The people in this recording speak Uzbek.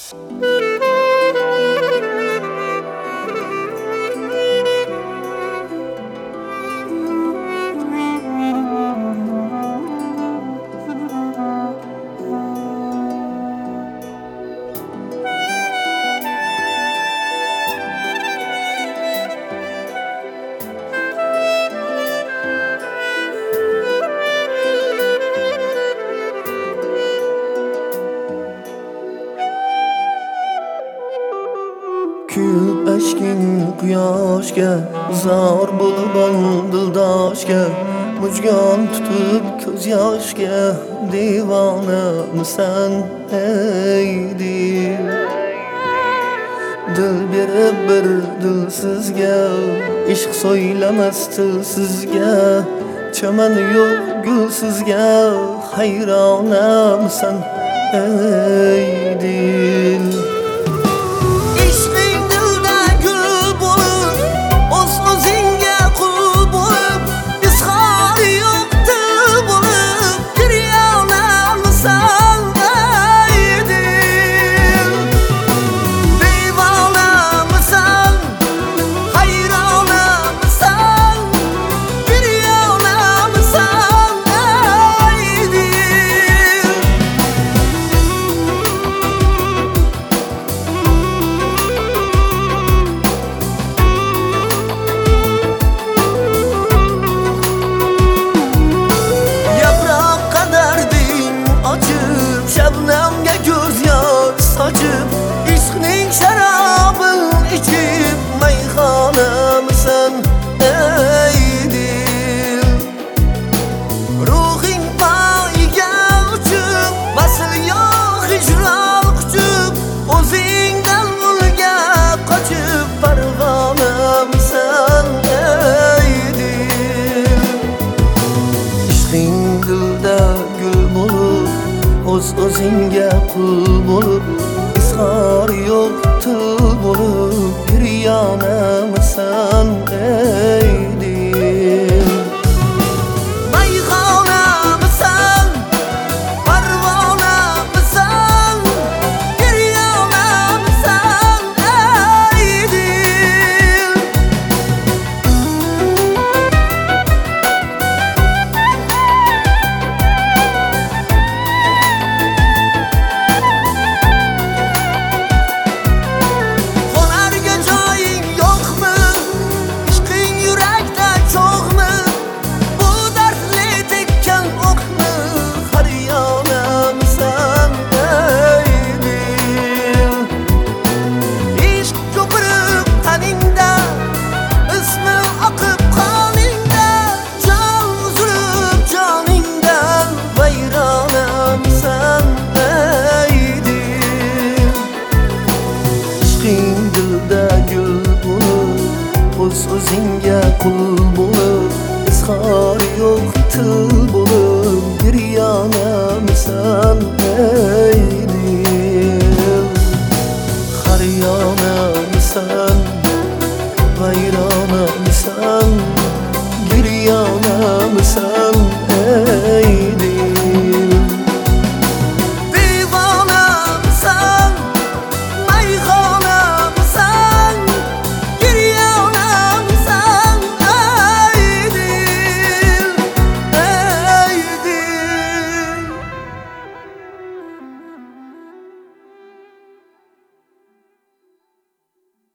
Küp aşkin quyoshga zor bo'lib dildoshga mujgon tutib ko'z yoshga devonamisan ey dil. Dil berib bir dilsizga ishq so'ylamas tilsizga chamani yo'q gulsizga hayronamisan ey dil. Şebnemge göz yaş saçıp İşkning şarabın içip meyhanamsan ey dil. Ruhin payiga uçup basıl yok hicran kuchib o'zingdan ulgab qochib parvonamsan ey dil. İşking dilda gul bo'lib o'z-o'zingga qul bo'lib izhor yo'q til bo'lib giryonamisan ey dil. Mayxonamisan parvonamisan giryonamisan ey dil. O'z-o'zingga qul bo'lib izhor yo'q til